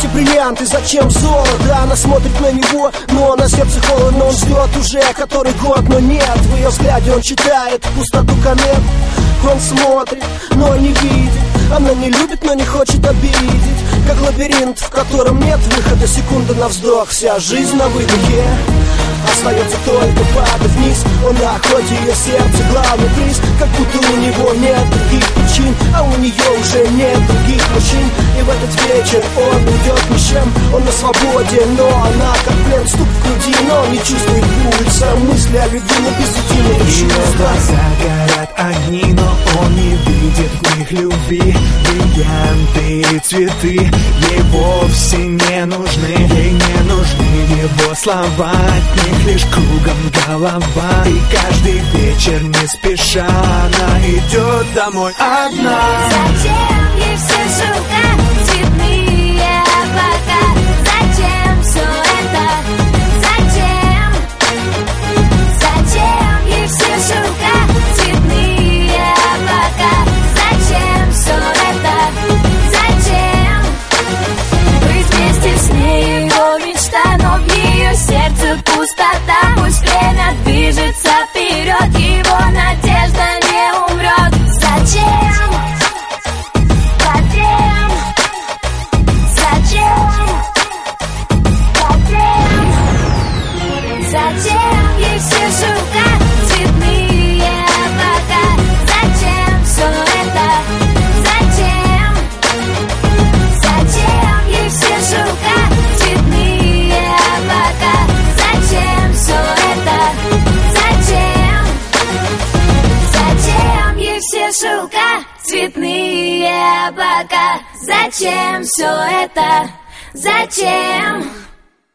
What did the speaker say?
бриллианты, зачем золото? Она смотрит на него, но на сердце холодно. Он ждет уже который год, но нет. В ее взгляде он читает пустоту комет. Он смотрит, но не видит. Она не любит, но не хочет обидеть. Как лабиринт, в котором нет выхода. Секунда на вздох, вся жизнь на выдохе. Остается только падать вниз. Он находит ее сердце, главный приз. Как будто у него нет других причин, а у нее уже нет других мужчин. И в этот вечер он уйдет ни с чем. Он на свободе, но она как плен. Стук в груди, но не чувствует пульса. Мысли о любви, но без единого чувства. Глаза горят огни, но он не видит в них любви. Бриллианты и цветы ей вовсе не нужны. Ей не нужны его слова, от них лишь кругом голова. И каждый вечер не спеша она идет домой одна. Зачем ей все шукать цветные облака? Зачем все это? Зачем? Зачем ей все шукать цветные облака? Зачем все это? Зачем? Быть вместе с ней его мечта, но в ее сердце пустота. Пусть время движется вперед, его надежда не умрет. Зачем? Зачем? Зачем? Зачем? Зачем ей все шукать цветные облака? Зачем все это? Зачем? Зачем ей все шукать цветные облака? Зачем все это? Зачем? Зачем ей все шукать цветные облака? Зачем все это? Зачем?